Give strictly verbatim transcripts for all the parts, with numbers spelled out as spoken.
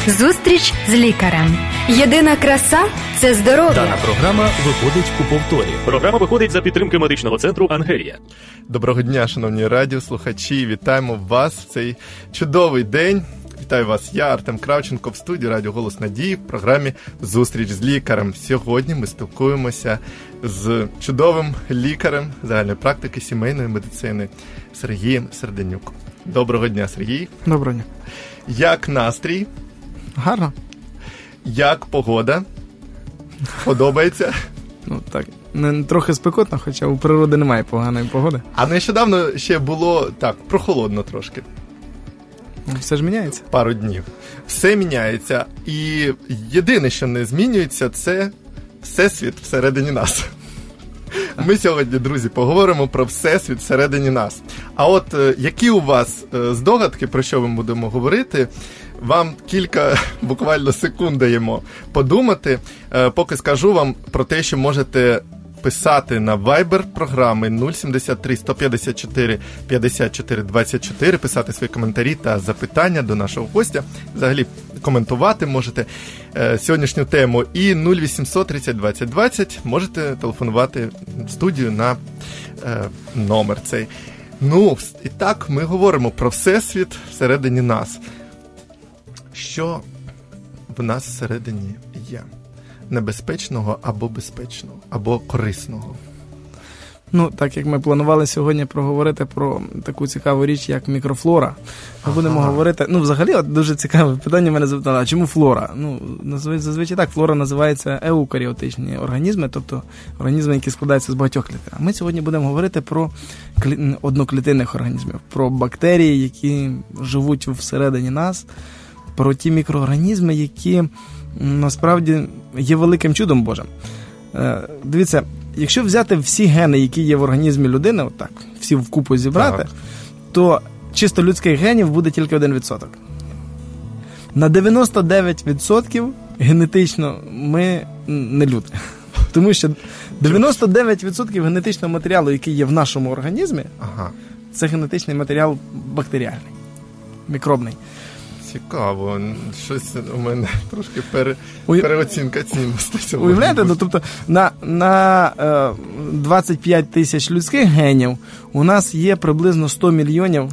Зустріч з лікарем. Єдина краса – це здоров'я. Дана програма виходить у повторі. Програма виходить за підтримки медичного центру «Ангелія». Доброго дня, шановні радіослухачі. Вітаємо вас в цей чудовий день. Вітаю вас, я, Артем Кравченко, в студії Радіо Голос Надії в програмі «Зустріч з лікарем». Сьогодні ми спілкуємося з чудовим лікарем загальної практики сімейної медицини Сергієм Серденюком. Доброго дня, Сергій. Доброго дня. Як настрій? Гарно. Як погода? Подобається? Ну так, не трохи спекотно, хоча у природи немає поганої погоди. А нещодавно ще було так, прохолодно трошки. Все ж міняється. Пару днів. Все міняється. І єдине, що не змінюється, це всесвіт всередині нас. Ми сьогодні, друзі, поговоримо про всесвіт всередині нас. А от які у вас здогадки, про що ми будемо говорити, вам кілька буквально секунд даємо подумати, поки скажу вам про те, що можете писати на Viber програми нуль сімдесят три сто п'ятдесят чотири п'ятдесят чотири двадцять чотири, писати свої коментарі та запитання до нашого гостя. Взагалі коментувати можете е, сьогоднішню тему. І нуль вісімсот тридцять двадцять двадцять можете телефонувати в студію на е, номер цей. Ну, і так, ми говоримо про всесвіт всередині нас. Що в нас всередині є? Небезпечного або безпечного, або корисного. Ну, так як ми планували сьогодні проговорити про таку цікаву річ, як мікрофлора, ми ага. будемо говорити, ну, взагалі, от дуже цікаве питання мене запитали, а чому флора? Ну, зазвичай так, флора називається еукаріотичні організми, тобто організми, які складаються з багатьох клітин. А ми сьогодні будемо говорити про клі... одноклітинних організмів, про бактерії, які живуть всередині нас, про ті мікроорганізми, які насправді є великим чудом Божим. Дивіться, якщо взяти всі гени, які є в організмі людини, отак, всі вкупу зібрати, так. то чисто людських генів буде тільки один відсоток. На дев'яносто дев'ять відсотків генетично ми не люди. Тому що дев'яносто дев'ять відсотків генетичного матеріалу, який є в нашому організмі, ага. це генетичний матеріал бактеріальний, мікробний. Цікаво, щось у мене трошки пере, переоцінка цінностей. Уявляєте, ну, тобто на, на е, двадцять п'ять тисяч людських генів у нас є приблизно сто мільйонів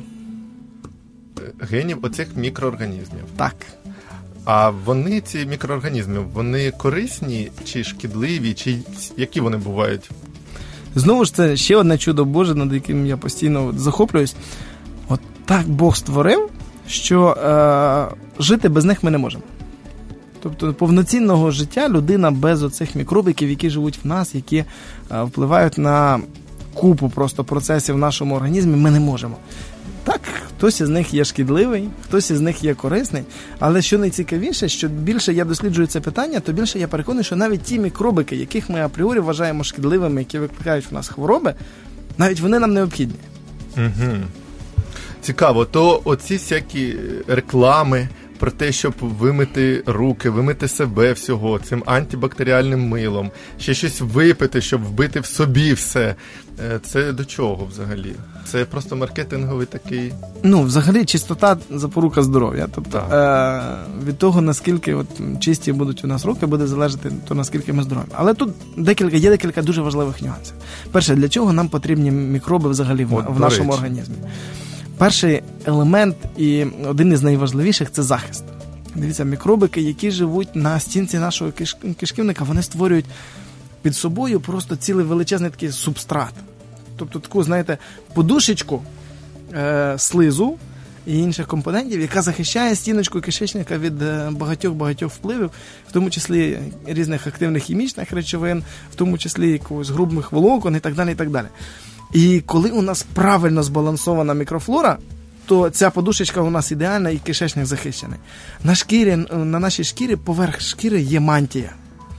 генів оцих мікроорганізмів. Так. А вони, ці мікроорганізми, вони корисні чи шкідливі, чи які вони бувають? Знову ж, це ще одне чудо Боже, над яким я постійно захоплююсь. От так Бог створив, що е, жити без них ми не можемо. Тобто повноцінного життя людина без оцих мікробиків, які живуть в нас, які е, впливають на купу просто процесів в нашому організмі, ми не можемо. Так, хтось із них є шкідливий, хтось із них є корисний, але що найцікавіше, що більше я досліджую це питання, то більше я переконаний, що навіть ті мікробики, яких ми апріорі вважаємо шкідливими, які викликають в нас хвороби, навіть вони нам необхідні. Угу. Цікаво, то оці всякі реклами про те, щоб вимити руки, вимити себе всього цим антибактеріальним милом, ще щось випити, щоб вбити в собі все. Це до чого взагалі? Це просто маркетинговий такий... Ну, взагалі, чистота – запорука здоров'я. Тобто, е- від того, наскільки от, чисті будуть у нас руки, буде залежати то, наскільки ми здорові. Але тут декілька, є декілька дуже важливих нюансів. Перше, для чого нам потрібні мікроби взагалі в, в нашому організмі? Перший елемент і один із найважливіших – це захист. Дивіться, мікробики, які живуть на стінці нашого киш... кишківника, вони створюють під собою просто цілий величезний такий субстрат. Тобто таку, знаєте, подушечку е- слизу і інших компонентів, яка захищає стіночку кишечника від багатьох-багатьох впливів, в тому числі різних активних хімічних речовин, в тому числі якогось грубих волокон і так далі, і так далі. І коли у нас правильно збалансована мікрофлора, то ця подушечка у нас ідеальна і кишечник захищений. На шкірі, на нашій шкірі, поверх шкіри є мантія.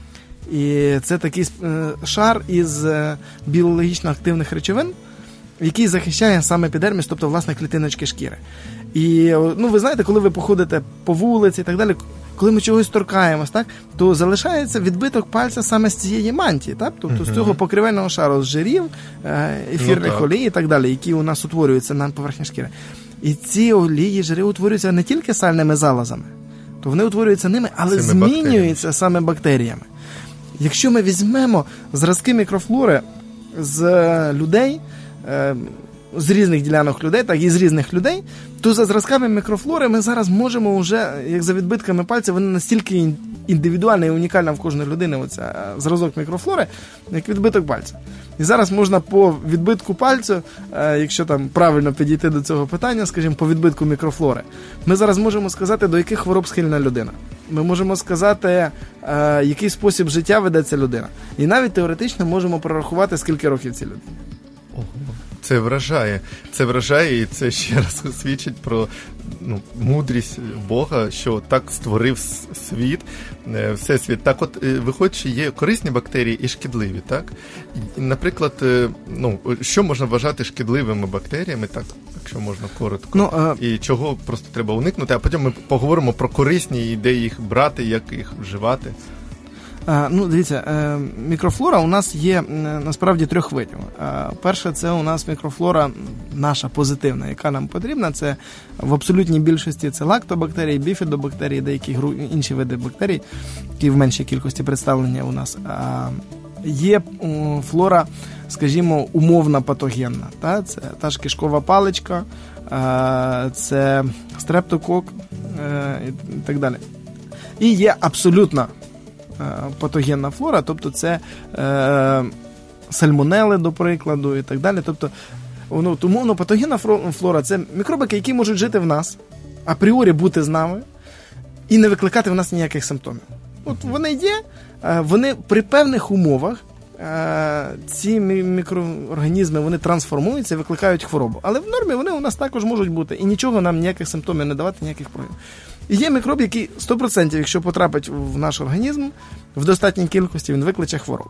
І це такий шар із біологічно активних речовин, який захищає саме епідерміс, тобто, власне, клітиночки шкіри. І, ну, ви знаєте, коли ви походите по вулиці і так далі, коли ми чогось торкаємось, так, то залишається відбиток пальця саме з цієї мантії, так? Тобто uh-huh. з цього покривельного шару, з жирів, ефірних ну, олій і так далі, які у нас утворюються на поверхні шкіри. І ці олії, жири утворюються не тільки сальними залозами, то вони утворюються ними, але Цими змінюються бактеріями. саме бактеріями. Якщо ми візьмемо зразки мікрофлори з людей, з різних ділянок людей, так і з різних людей, то за зразками мікрофлори ми зараз можемо вже, як за відбитками пальця, вони настільки індивідуальна і унікальна в кожної людини, оця зразок мікрофлори, як відбиток пальця. І зараз можна по відбитку пальцю, якщо там правильно підійти до цього питання, скажімо, по відбитку мікрофлори, ми зараз можемо сказати, до яких хвороб схильна людина. Ми можемо сказати, який спосіб життя веде ця людина. І навіть теоретично можемо прорахувати, скільки років цій людині. Ого. Це вражає. Це вражає, і це ще раз свідчить про ну, мудрість Бога, що так створив світ, всесвіт. Так от, виходить, що є корисні бактерії і шкідливі, так? І, наприклад, ну, що можна вважати шкідливими бактеріями, так, якщо можна коротко, ну, а... і чого просто треба уникнути, а потім ми поговоримо про корисні, і де їх брати, як їх вживати. А, ну, дивіться, е, мікрофлора у нас є е, насправді трьох видів. Е, перше, це у нас мікрофлора наша позитивна, яка нам потрібна. Це в абсолютній більшості це лактобактерії, біфідобактерії, деякі гру, інші види бактерій, які в меншій кількості представлення у нас. А, є о, флора, скажімо, умовно патогенна. Та? Це та ж кишкова паличка, е, це стрептокок е, і так далі. І є абсолютно патогенна флора, тобто це е, сальмонели, до прикладу, і так далі. Тобто, ну, умовно патогенна флора – це мікробики, які можуть жити в нас, апріорі бути з нами і не викликати в нас ніяких симптомів. От вони є, вони при певних умовах, ці мікроорганізми, вони трансформуються, викликають хворобу. Але в нормі вони у нас також можуть бути і нічого нам ніяких симптомів не давати, ніяких проявів. І є мікроб, який сто відсотків, якщо потрапить в наш організм, в достатній кількості він викличе хворобу.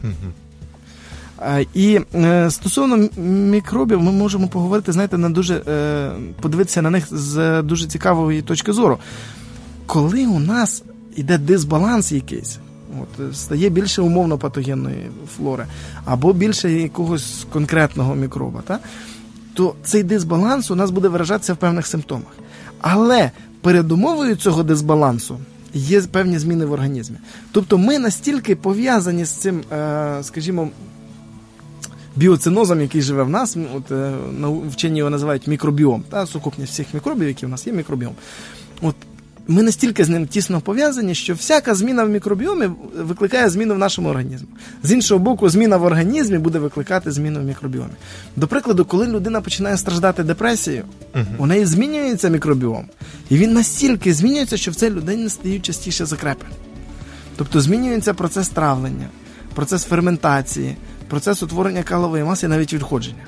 Uh-huh. І е, стосовно мікробів ми можемо поговорити, знаєте, на дуже, е, подивитися на них з дуже цікавої точки зору. Коли у нас йде дисбаланс якийсь, от, стає більше умовно патогенної флори, або більше якогось конкретного мікроба, та, то цей дисбаланс у нас буде виражатися в певних симптомах. Але передумовою цього дисбалансу є певні зміни в організмі. Тобто ми настільки пов'язані з цим, скажімо, біоцинозом, який живе в нас, от, вчені його називають мікробіом, та, сукупність всіх мікробів, які в нас є, мікробіом. От, ми настільки з ним тісно пов'язані, що всяка зміна в мікробіомі викликає зміну в нашому організмі. З іншого боку, зміна в організмі буде викликати зміну в мікробіомі. До прикладу, коли людина починає страждати депресією, uh-huh. у неї змінюється мікробіом. І він настільки змінюється, що в цій людині стають частіше закрепи. Тобто змінюється процес травлення, процес ферментації, процес утворення калової маси і навіть відходження.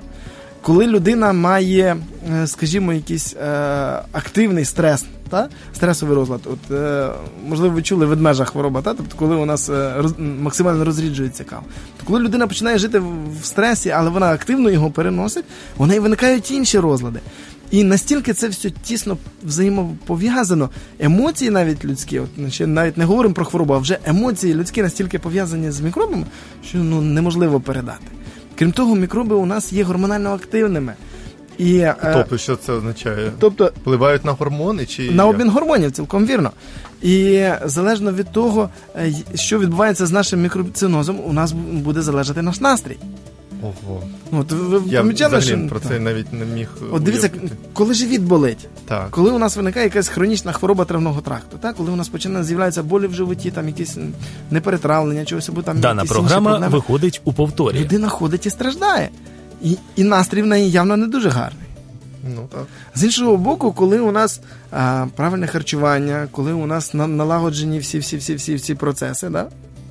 Коли людина має, скажімо, якийсь е, активний стрес, та? Стресовий розлад, от, е, можливо, ви чули ведмежа хвороба, та? Тобто, коли у нас е, роз, максимально розріджується кал. То коли людина починає жити в стресі, але вона активно його переносить, у неї виникають інші розлади. І настільки це все тісно взаємопов'язано, емоції навіть людські, от, ще навіть не говоримо про хворобу, а вже емоції людські настільки пов'язані з мікробами, що ну, неможливо передати. Крім того, мікроби у нас є гормонально активними. І, тобто, що це означає? Тобто, впливають на гормони? Чи на обмін гормонів, цілком вірно. І залежно від того, що відбувається з нашим мікроцинозом, у нас буде залежати наш настрій. Ого. От, ви Я помічали, взагалі що... про це так. навіть не міг От дивіться, уявити. коли живіт болить, так. коли у нас виникає якась хронічна хвороба травного тракту, так? Коли у нас починає з'являтися болі в животі, там якісь неперетравлення, чогось, або там дана якісь програма інші проблеми, виходить у повторі. людина ходить і страждає. І, і настрій в неї явно не дуже гарний. Ну, так. З іншого боку, коли у нас а, правильне харчування, коли у нас на, налагоджені всі-всі-всі-всі процеси, да?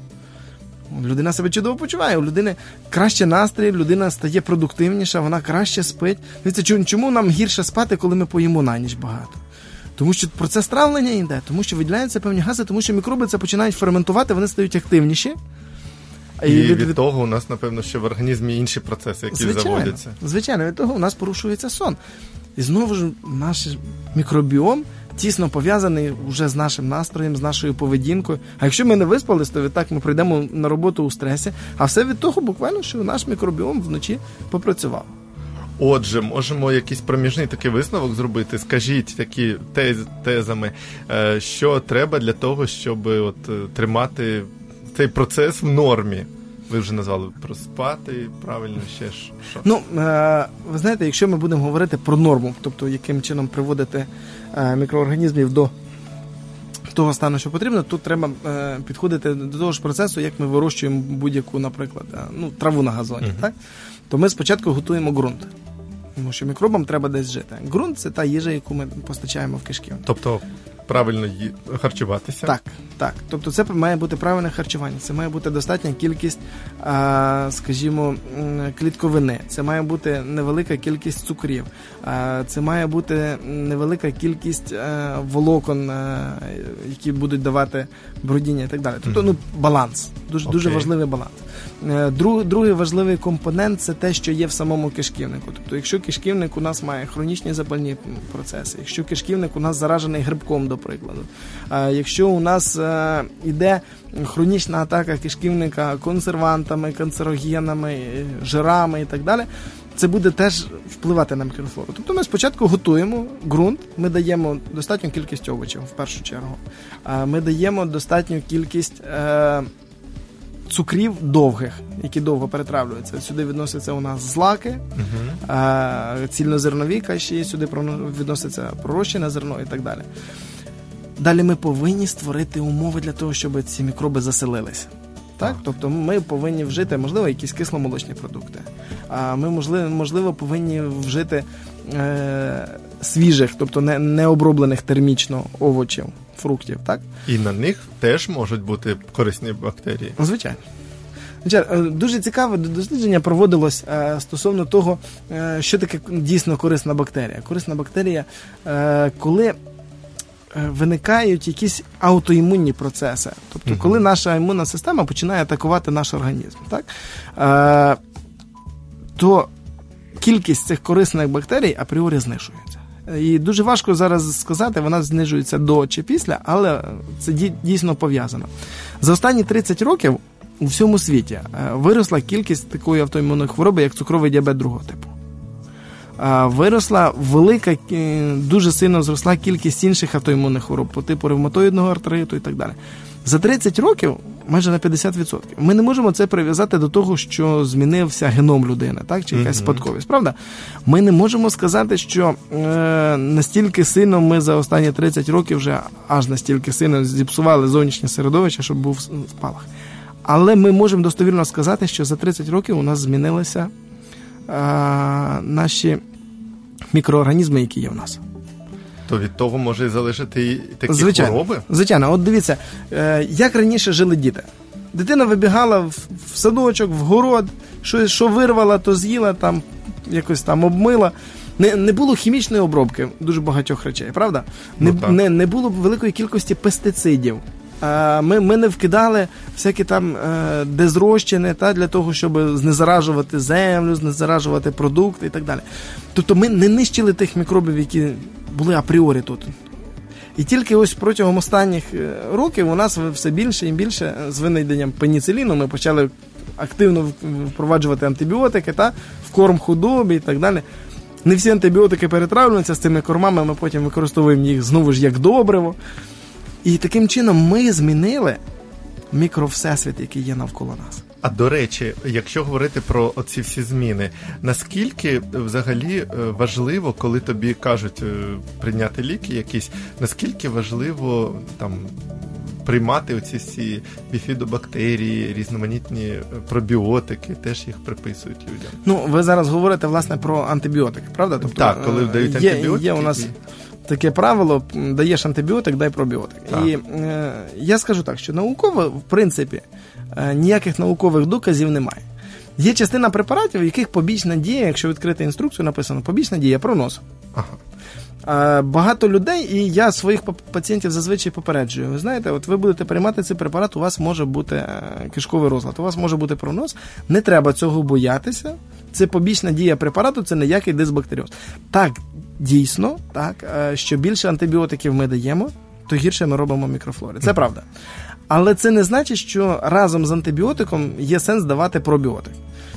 Людина себе чудово почуває, у людини краще настрій, людина стає продуктивніша, вона краще спить. Дивіться, чому нам гірше спати, коли ми поїмо на ніч багато? Тому що процес травлення йде, тому що виділяються певні гази, тому що мікроби це починають ферментувати, вони стають активніші. І, і від, від того у нас, напевно, ще в організмі інші процеси, які звичайно, заводяться. Звичайно, від того у нас порушується сон. І знову ж наш мікробіом тісно пов'язаний вже з нашим настроєм, з нашою поведінкою. А якщо ми не виспались, то відтак ми прийдемо на роботу у стресі. А все від того буквально, що наш мікробіом вночі попрацював. Отже, можемо якийсь проміжний такий висновок зробити. Скажіть такі тез, тезами, що треба для того, щоб от, тримати цей процес в нормі. Ви вже назвали проспати, правильно, ще ж що? Ну, е, ви знаєте, якщо ми будемо говорити про норму, тобто яким чином приводити е, мікроорганізмів до того стану, що потрібно, тут треба е, підходити до того ж процесу, як ми вирощуємо будь-яку, наприклад, е, ну, траву на газоні, uh-huh. так? То ми спочатку готуємо ґрунт, тому що мікробам треба десь жити. Ґрунт – це та їжа, яку ми постачаємо в кишківник. Тобто правильно ї... харчуватися? Так, так. Тобто це має бути правильне харчування, це має бути достатня кількість, а, скажімо, клітковини, це має бути невелика кількість цукрів, а, це має бути невелика кількість а, волокон, а, які будуть давати бродіння і так далі. Тобто, ну, баланс, дуже, дуже важливий баланс. Друг, другий важливий компонент – це те, що є в самому кишківнику. Тобто, якщо кишківник у нас має хронічні запальні процеси, якщо кишківник у нас заражений грибком, до прикладу, а якщо у нас е, іде хронічна атака кишківника консервантами, канцерогенами, жирами і так далі, це буде теж впливати на мікрофлору. Тобто ми спочатку готуємо ґрунт, ми даємо достатню кількість овочів, в першу чергу. А ми даємо достатню кількість е, цукрів довгих, які довго перетравлюються. Сюди відносяться у нас злаки, uh-huh. а, цільнозернові каші, сюди відноситься пророщене зерно і так далі. Далі ми повинні створити умови для того, щоб ці мікроби заселилися. Так? Uh-huh. Тобто ми повинні вжити, можливо, якісь кисломолочні продукти. А ми, можливо, можливо повинні вжити е- свіжих, тобто не, не оброблених термічно овочів, фруктів, так? І на них теж можуть бути корисні бактерії. Звичайно. Звичайно. Дуже цікаве дослідження проводилось е, стосовно того, е, що таке дійсно корисна бактерія. Корисна бактерія, е, коли виникають якісь аутоімунні процеси. Тобто, угу. коли наша імунна система починає атакувати наш організм, так? Е, то кількість цих корисних бактерій апріорі знижується. І дуже важко зараз сказати, вона знижується до чи після, але це дійсно пов'язано. За останні тридцять років у всьому світі виросла кількість такої автоімунної хвороби, як цукровий діабет другого типу. Виросла велика, дуже сильно зросла кількість інших автоімунних хвороб по типу ревматоїдного артриту і так далі. За тридцять років майже на п'ятдесят відсотків. Ми не можемо це прив'язати до того, що змінився геном людини, так, чи якась mm-hmm. спадковість, правда? Ми не можемо сказати, що е, настільки сильно ми за останні тридцять років вже аж настільки сильно зіпсували зовнішнє середовище, щоб був спалах. Але ми можемо достовірно сказати, що за тридцять років у нас змінилися е, наші мікроорганізми, які є в нас. То від того може залежати і такі Звичайно. хвороби? Звичайно. От дивіться, як раніше жили діти. Дитина вибігала в садочок, в город, що, що вирвала, то з'їла, там, якось там обмила. Не, не було хімічної обробки дуже багатьох речей, правда? Не, ну, не, не було великої кількості пестицидів. Ми, ми не вкидали всякі там дезрозчини, та, для того, щоб знезаражувати землю, знезаражувати продукти і так далі. Тобто ми не нищили тих мікробів, які були апріорі тут. І тільки ось протягом останніх років у нас все більше і більше з винайденням пеніциліну ми почали активно впроваджувати антибіотики, та, в корм худобі і так далі. Не всі антибіотики перетравлюються з цими кормами, ми потім використовуємо їх знову ж як добриво. І таким чином ми змінили мікровсесвіт, який є навколо нас. А до речі, якщо говорити про оці всі зміни, наскільки взагалі важливо, коли тобі кажуть прийняти ліки якісь, наскільки важливо там приймати оці всі біфідобактерії, різноманітні пробіотики, теж їх приписують людям? Ну, ви зараз говорите, власне, про антибіотики, правда? Тобто, так, коли дають є, антибіотики. Є у нас таке правило, даєш антибіотик, дай пробіотик. Так. І е, я скажу так, що науково, в принципі, е, ніяких наукових доказів немає. Є частина препаратів, в яких побічна дія, якщо відкрити інструкцію, написано побічна дія, пронос. Ага. Е, багато людей, і я своїх пацієнтів зазвичай попереджую. Ви знаєте, от ви будете приймати цей препарат, у вас може бути е, кишковий розлад, у вас може бути пронос. Не треба цього боятися. Це побічна дія препарату, це ніякий дисбактеріоз. Так, дійсно, так, що більше антибіотиків ми даємо, то гірше ми робимо мікрофлори. Це правда. Але це не значить, що разом з антибіотиком є сенс давати пробіотик.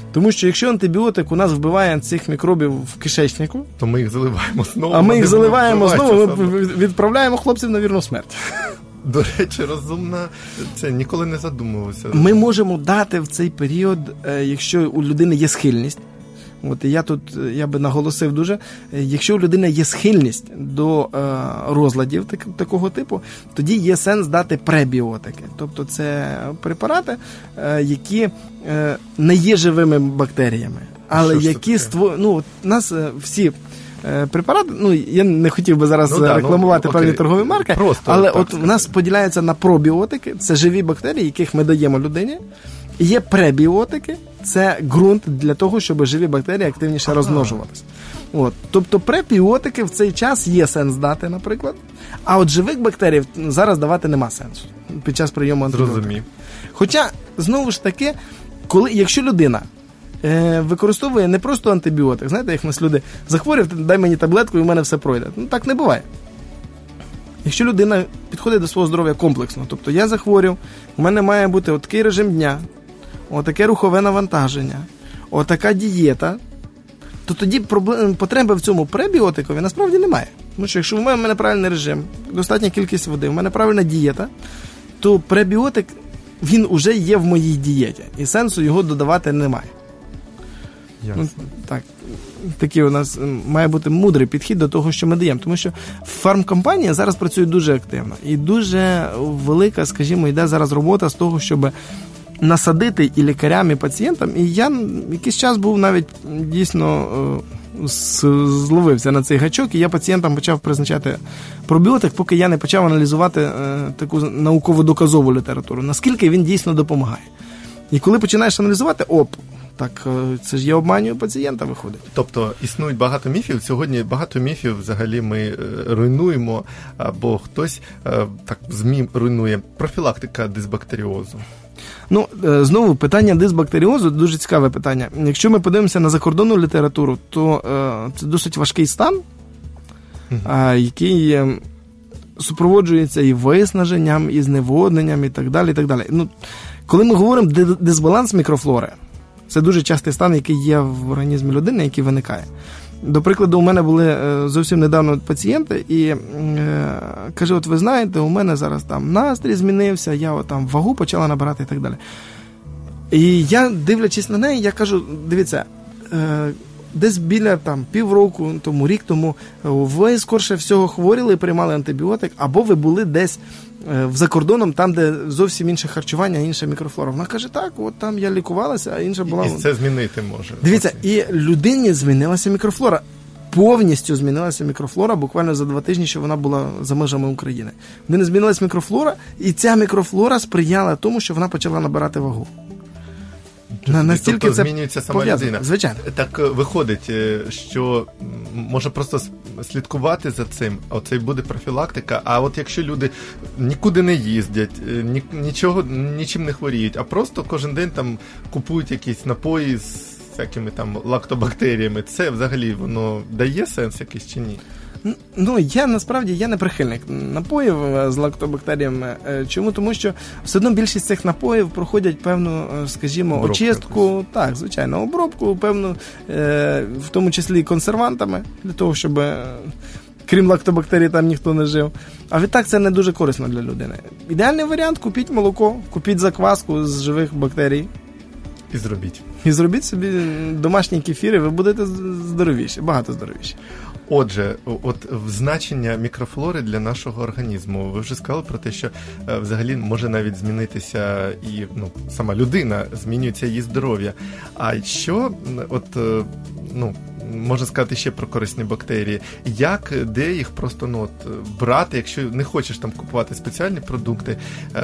Тому що якщо антибіотик у нас вбиває цих мікробів в кишечнику, то ми їх заливаємо знову. А ми їх заливаємо знову, саме. ми відправляємо хлопців на вірну смерть. До речі, розумна, це ніколи не задумувався. Ми можемо дати в цей період, якщо у людини є схильність, от і я тут, я би наголосив дуже, якщо у людини є схильність до е, розладів так, такого типу, тоді є сенс дати пребіотики. Тобто це препарати, е, які е, не є живими бактеріями, але які створюють, ну, у нас е, всі препарати, ну, я не хотів би зараз ну, да, рекламувати ну, певні торгові марки, Просто, але от в нас поділяється на пробіотики, це живі бактерії, яких ми даємо людині, і є пребіотики, це ґрунт для того, щоб живі бактерії активніше ага. розмножувалися. От. Тобто пребіотики в цей час є сенс дати, наприклад, а от живих бактерій зараз давати нема сенсу під час прийому антибіотиків. Зрозумів. Хоча, знову ж таки, коли, якщо людина Е, використовує не просто антибіотик. Знаєте, як в нас люди захворів, дай мені таблетку і в мене все пройде. Ну, так не буває. Якщо людина підходить до свого здоров'я комплексно, тобто я захворів, у мене має бути отакий режим дня, отаке рухове навантаження, отака дієта, то тоді проблем, потреби в цьому пребіотикові насправді немає. Тому що якщо в мене правильний режим, достатня кількість води, в мене правильна дієта, то пребіотик, він уже є в моїй дієті, і сенсу його додавати немає. Ну, так, такий у нас має бути мудрий підхід до того, що ми даємо. Тому що фармкомпанія зараз працює дуже активно. І дуже велика, скажімо, йде зараз робота з того, щоб насадити і лікарям, і пацієнтам. І я якийсь час був навіть дійсно зловився на цей гачок, і я пацієнтам почав призначати пробіотик, поки я не почав аналізувати е, таку науково-доказову літературу, наскільки він дійсно допомагає. І коли починаєш аналізувати, оп, так, це ж я обманюю пацієнта, виходить. Тобто, існують багато міфів. Сьогодні багато міфів взагалі ми е, руйнуємо, або хтось е, так ЗМІ руйнує. Профілактика дисбактеріозу. Ну, е, знову, питання дисбактеріозу дуже цікаве питання. Якщо ми подивимося на закордонну літературу, то е, це досить важкий стан, mm-hmm. е, який е, супроводжується і виснаженням, і зневодненням, і так далі, і так далі. Ну, коли ми говоримо дисбаланс мікрофлори, це дуже частий стан, який є в організмі людини, який виникає. До прикладу, у мене були е, зовсім недавно пацієнти, і е, каже, от ви знаєте, у мене зараз там настрій змінився, я от, там вагу почала набирати і так далі. І я, дивлячись на неї, я кажу, дивіться, е, десь біля там, півроку тому, рік тому, ви скорше всього хворіли і приймали антибіотик, або ви були десь в закордоном, там, де зовсім інше харчування, інша мікрофлора. Вона каже, так, от там я лікувалася, а інша була... І це змінити може. Дивіться, і людині змінилася мікрофлора. Повністю змінилася мікрофлора, буквально за два тижні, що вона була за межами України. В неї змінилася мікрофлора, і ця мікрофлора сприяла тому, що вона почала набирати вагу. На, настільки тобто, це змінюється сама пов'язано. людина. Звичайно. Так виходить, що може просто слідкувати за цим, а це й буде профілактика. А от якщо люди нікуди не їздять, ні, нічого, нічим не хворіють, а просто кожен день там купують якісь напої з всякими там лактобактеріями, це взагалі воно дає сенс якийсь чи ні? Ну, я насправді я не прихильник напоїв з лактобактеріями. Чому? Тому що все одно більшість цих напоїв проходять певну, скажімо, обробку, очистку, так, звичайно, обробку, певну, в тому числі і консервантами, для того, щоб крім лактобактерій там ніхто не жив. А відтак це не дуже корисно для людини. Ідеальний варіант – купіть молоко, купіть закваску з живих бактерій. І зробіть. І зробіть собі домашні кефіри, ви будете здоровіші, багато здоровіші. Отже, от значення мікрофлори для нашого організму. Ви вже сказали про те, що е, взагалі може навіть змінитися і ну, сама людина, змінюється її здоров'я. А що, от, е, ну, можна сказати ще про корисні бактерії. Як, де їх просто ну, от, брати, якщо не хочеш там купувати спеціальні продукти, е,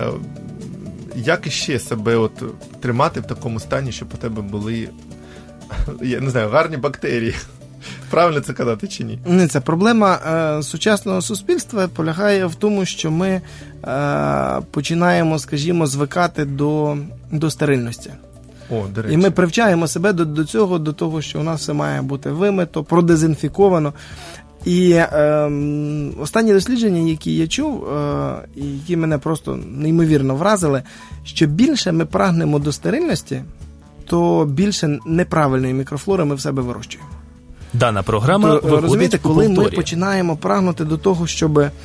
як іще себе от, тримати в такому стані, щоб у тебе були, я не знаю, гарні бактерії? Правильно це казати чи ні? Не, це проблема е, сучасного суспільства полягає в тому, що ми е, починаємо, скажімо, звикати до, до стерильності. О, до речі. І ми привчаємо себе до, до цього, до того, що у нас все має бути вимито, продезінфіковано. І е, останні дослідження, які я чув, е, які мене просто неймовірно вразили, що більше ми прагнемо до стерильності, то більше неправильної мікрофлори ми в себе вирощуємо. Дана програма Тобто, виходить розумієте, по коли ми повторі. починаємо прагнути до того, щоб е,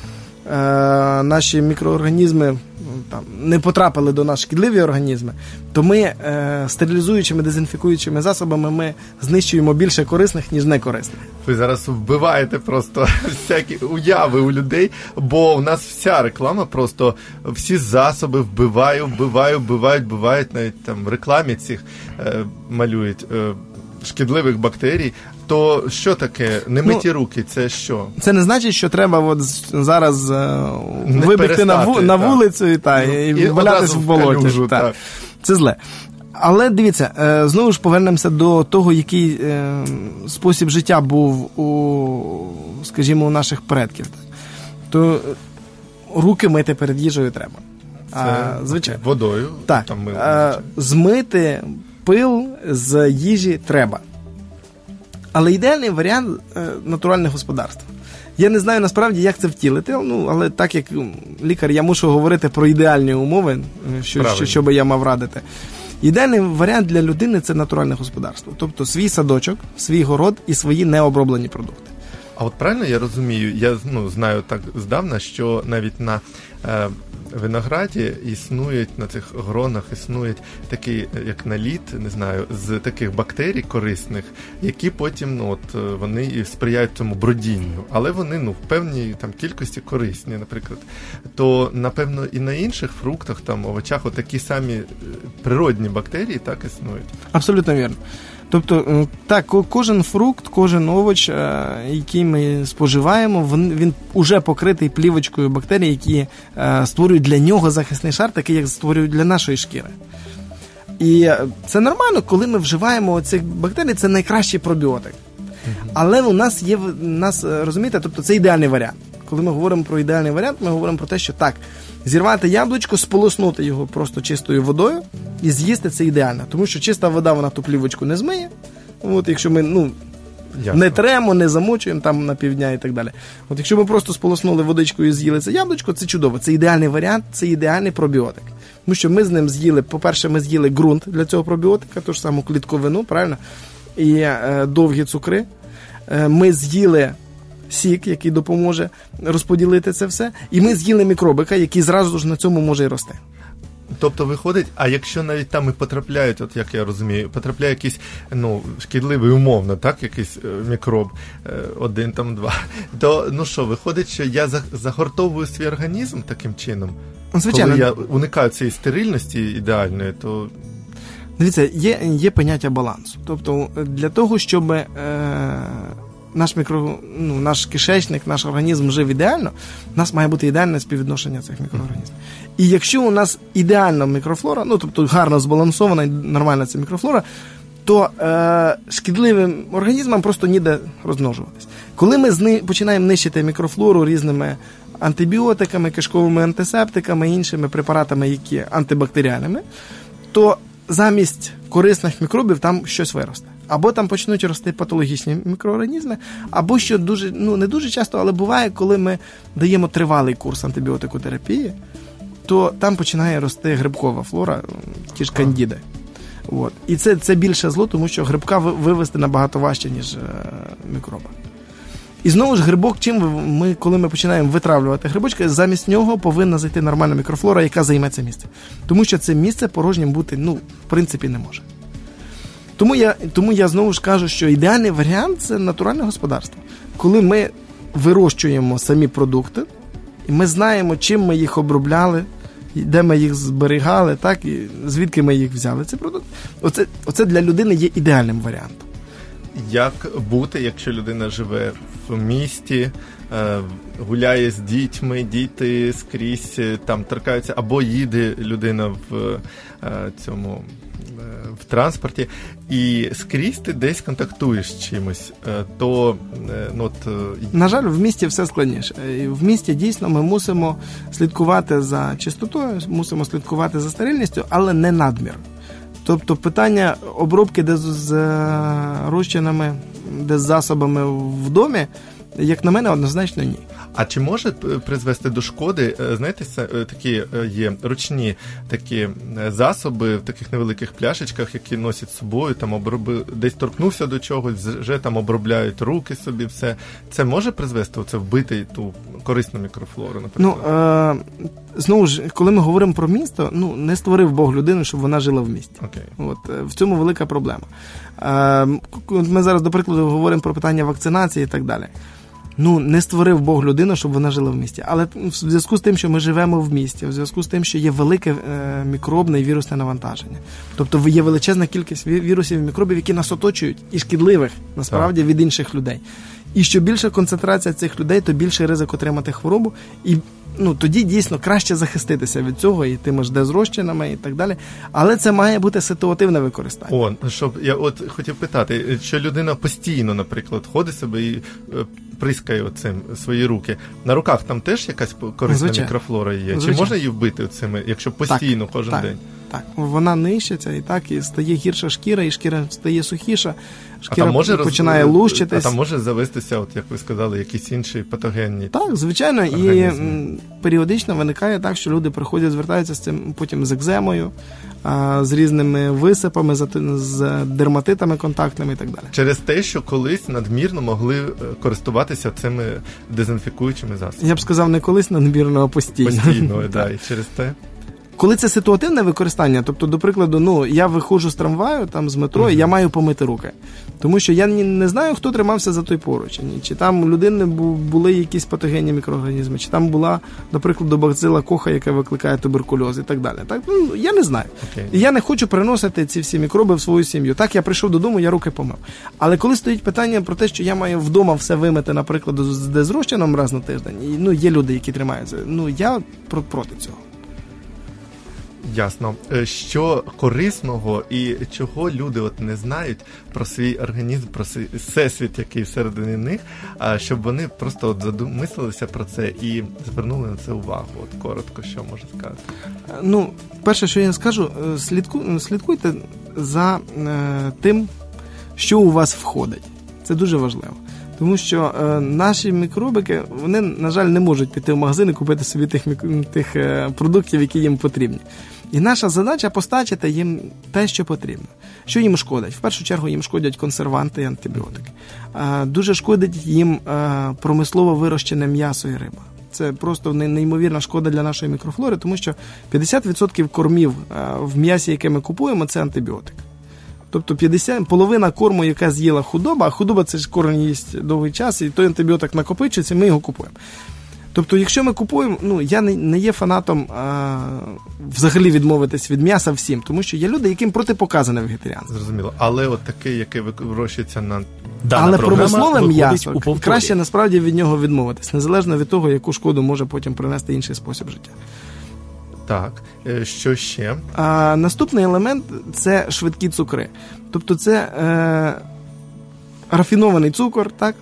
наші мікроорганізми там, не потрапили до нас шкідливі організми, то ми е, стерилізуючими, дезінфікуючими засобами ми знищуємо більше корисних, ніж некорисних. Ви зараз вбиваєте просто всякі уяви у людей, бо у нас вся реклама просто всі засоби вбиваю, вбиваю, вбивають, вбивають, навіть там в рекламі цих е, малюють е, шкідливих бактерій. То що таке? Не миті ну, руки, це що? Це не значить, що треба от зараз е, не вибігти на, ву, на вулицю і, та, і, і валятись в болоті. Калюжу, так. Так. Це зле. Але дивіться, е, знову ж повернемося до того, який е, спосіб життя був у, скажімо, у наших предків. Так. То руки мити перед їжею треба. Це, а, звичайно. Водою? Так. Там мило, е, змити пил з їжі треба. Але ідеальний варіант е, – натуральне господарство. Я не знаю насправді, як це втілити, ну, але так як лікар, я мушу говорити про ідеальні умови, що, що, що би я мав радити. Ідеальний варіант для людини – це натуральне господарство. Тобто свій садочок, свій город і свої необроблені продукти. А от правильно я розумію, я ну, знаю так здавна, що навіть на е, винограді існують, на цих гронах існують такий, як наліт, не знаю, з таких бактерій корисних, які потім, ну, от, вони і сприяють цьому бродінню, але вони, ну, в певній там кількості корисні, наприклад. То, напевно, і на інших фруктах, там, овочах, от такі самі природні бактерії так існують. Абсолютно вірно. Тобто, так, кожен фрукт, кожен овоч, який ми споживаємо, він, він уже покритий плівочкою бактерій, які створюють для нього захисний шар, такий, як створюють для нашої шкіри. І це нормально, коли ми вживаємо цих бактерій, це найкращий пробіотик. Але у нас є, у нас, розумієте, тобто це ідеальний варіант. Коли ми говоримо про ідеальний варіант, ми говоримо про те, що так, зірвати яблучко, сполоснути його просто чистою водою і з'їсти – це ідеально. Тому що чиста вода, вона ту плівочку не змиє. От якщо ми, ну, Ясно. не тремо, не замочуємо там на півдня і так далі. От якщо ми просто сполоснули водичкою і з'їли це яблучко, це чудово. Це ідеальний варіант, це ідеальний пробіотик. Тому що ми з ним з'їли, по-перше, ми з'їли ґрунт для цього пробіотика, ту ж саму клітковину, правильно? І е, довгі цукри. Е, ми з'їли сік, який допоможе розподілити це все, і ми з'їли мікробика, який зразу ж на цьому може і рости. Тобто виходить, а якщо навіть там і потрапляють, от як я розумію, потрапляє якийсь, ну, шкідливий умовно, так, якийсь е, мікроб, е, один там, два, то, ну що, виходить, що я загортовую свій організм таким чином? Звичайно. Коли я уникаю цієї стерильності ідеальної, то... Дивіться, є, є поняття балансу. Тобто для того, щоб... Е... Наш мікро, ну, наш кишечник, наш організм жив ідеально, у нас має бути ідеальне співвідношення цих мікроорганізмів. І якщо у нас ідеальна мікрофлора, ну, тобто гарно збалансована і нормальна ця мікрофлора, то е, шкідливим організмам просто ніде розмножуватись. Коли ми зни, починаємо нищити мікрофлору різними антибіотиками, кишковими антисептиками, іншими препаратами, які антибактеріальними, то замість корисних мікробів там щось виросте. Або там почнуть рости патологічні мікроорганізми, або, що дуже, ну не дуже часто, але буває, коли ми даємо тривалий курс антибіотикотерапії, то там починає рости грибкова флора, ті ж кандіди. От. І це, це більше зло, тому що грибка вивести набагато важче, ніж е, мікроба. І знову ж грибок, чим ми, коли ми починаємо витравлювати грибочки, замість нього повинна зайти нормальна мікрофлора, яка займе це місце. Тому що це місце порожнім бути, ну, в принципі, не може. Тому я, тому я знову ж кажу, що ідеальний варіант – це натуральне господарство. Коли ми вирощуємо самі продукти, і ми знаємо, чим ми їх обробляли, де ми їх зберігали, так, і звідки ми їх взяли, ці продукти. Оце, оце для людини є ідеальним варіантом. Як бути, якщо людина живе в місті, гуляє з дітьми, діти скрізь там торкаються, або їде людина в цьому в транспорті, і скрізь ти десь контактуєш з чимось, то... Ну, от... На жаль, в місті все складніше. В місті дійсно ми мусимо слідкувати за чистотою, мусимо слідкувати за стерильністю, але не надмір. Тобто питання обробки де з розчинами, де з засобами в домі, як на мене, однозначно ні. А чи може призвести до шкоди, знаєте, такі є ручні такі засоби в таких невеликих пляшечках, які носять з собою, там оброби, десь торкнувся до чогось, вже там обробляють руки собі, все. Це може призвести оце вбити ту корисну мікрофлору, наприклад? Ну, е- знову ж, коли ми говоримо про місто, ну, не створив Бог людину, щоб вона жила в місті. Okay. От, в цьому велика проблема. Е- ми зараз, до прикладу, говоримо про питання вакцинації і так далі. Ну, не створив Бог людину, щоб вона жила в місті. Але в зв'язку з тим, що ми живемо в місті, в зв'язку з тим, що є велике е, мікробне і вірусне навантаження. Тобто є величезна кількість вірусів і мікробів, які нас оточують, і шкідливих, насправді, так, від інших людей. І що більша концентрація цих людей, то більший ризик отримати хворобу. І ну, тоді дійсно краще захиститися від цього і тими ж дезрозчинами і так далі. Але це має бути ситуативне використання. О, щоб я от хотів питати, що людина постійно, наприклад, ходить себе і е, прискає оцим свої руки. На руках там теж якась корисна Звичайно. мікрофлора є? Звичайно. Чи можна її вбити цими, якщо постійно, так, кожен так, день? Так, вона нищиться і так, і стає гірша шкіра, і шкіра стає сухіша, шкіра може починає роз... лущитись. А там може завестися, от як ви сказали, якісь інші патогенні? Так, звичайно, організми. І періодично виникає так, що люди приходять, звертаються з цим потім з екземою, з різними висипами, з дерматитами контактними і так далі. Через те, що колись надмірно могли користуватися цими дезінфікуючими засобами. Я б сказав, не колись надмірно, а постійно. Постійно, так, і через те. Коли це ситуативне використання, тобто, до прикладу, ну, я виходжу з трамваю, там, з метро, uh-huh. і я маю помити руки. Тому що я не знаю, хто тримався за той поручень. Чи там у людини були якісь патогенні мікроорганізми, чи там була, до прикладу, бацила коха, яка викликає туберкульоз і так далі. Так, ну, я не знаю. Okay. І я не хочу приносити ці всі мікроби в свою сім'ю. Так, я прийшов додому, я руки помив. Але коли стоїть питання про те, що я маю вдома все вимити, наприклад, з дезрозчином раз на тиждень, і, ну, є люди, які тримаються, ну, я проти цього. Ясно. Що корисного і чого люди от не знають про свій організм, про свій всесвіт, який всередині них, щоб вони просто от задумислилися про це і звернули на це увагу. От коротко, що можна сказати? Ну, перше, що я скажу, слідку, слідкуйте за е, тим, що у вас входить. Це дуже важливо. Тому що е, наші мікробики, вони, на жаль, не можуть піти в магазин і купити собі тих, тих е, продуктів, які їм потрібні. І наша задача постачити їм те, що потрібно. Що їм шкодить? В першу чергу їм шкодять консерванти і антибіотики. Е, дуже шкодить їм е, промислово вирощене м'ясо і риба. Це просто неймовірна шкода для нашої мікрофлори, тому що п'ятдесят відсотків кормів е, в м'ясі, яке ми купуємо, це антибіотик. Тобто п'ятдесят, половина корму, яка з'їла худоба, а худоба – це ж корм їсть довгий час, і той антибіотик накопичується, ми його купуємо. Тобто, якщо ми купуємо, ну, я не, не є фанатом а, взагалі відмовитись від м'яса всім, тому що є люди, яким протипоказане вегетаріанство. Зрозуміло. Але от таке, яке вирощується на... Дана Але промислове м'ясо, краще насправді від нього відмовитись, незалежно від того, яку шкоду може потім принести інший спосіб життя. Так, що ще? А, наступний елемент – це швидкі цукри. Тобто це е, рафінований цукор, так?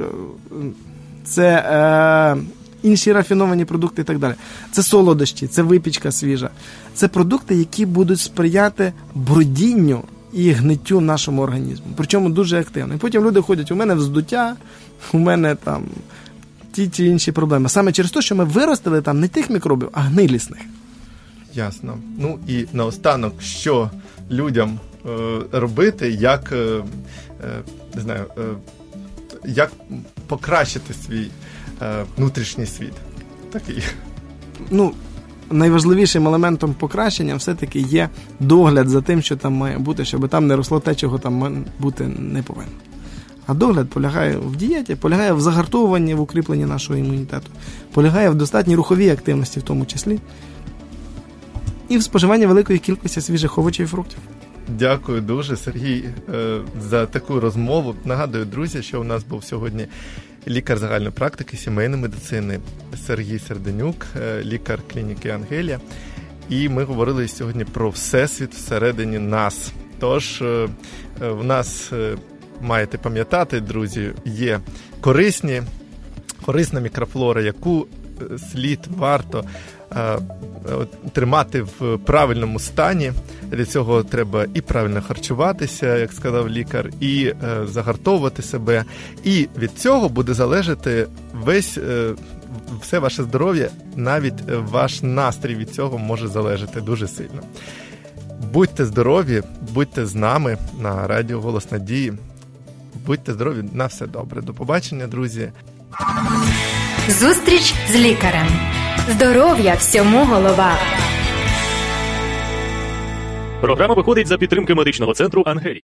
Це е, інші рафіновані продукти і так далі. Це солодощі, це випічка свіжа. Це продукти, які будуть сприяти бродінню і гниттю нашому організму. Причому дуже активно. І потім люди ходять, у мене вздуття, у мене там ті ті інші проблеми. Саме через те, що ми виростили там не тих мікробів, а гнилісних. Ясно. Ну і наостанок, що людям е, робити, як, е, не знаю, е, як покращити свій е, внутрішній світ. Такий. Ну, найважливішим елементом покращення все-таки є догляд за тим, що там має бути, щоб там не росло те, чого там бути не повинно. А догляд полягає в дієті, полягає в загартовуванні, в укріпленні нашого імунітету, полягає в достатній руховій активності в тому числі, і в споживанні великої кількості свіжих овочів і фруктів. Дякую дуже, Сергій, за таку розмову. Нагадую, друзі, що у нас був сьогодні лікар загальної практики сімейної медицини Сергій Серденюк, лікар клініки Ангелія. І ми говорили сьогодні про всесвіт всередині нас. Тож, у нас, маєте пам'ятати, друзі, є корисні, корисна мікрофлора, яку слід, варто тримати в правильному стані. Для цього треба і правильно харчуватися, як сказав лікар, і е, загартовувати себе. І від цього буде залежати весь, е, все ваше здоров'я, навіть ваш настрій від цього може залежати дуже сильно. Будьте здорові, будьте з нами на радіо «Голос Надії». Будьте здорові, на все добре. До побачення, друзі. Зустріч з лікарем. Здоров'я всьому голова. Програма виходить за підтримки медичного центру «Ангелій».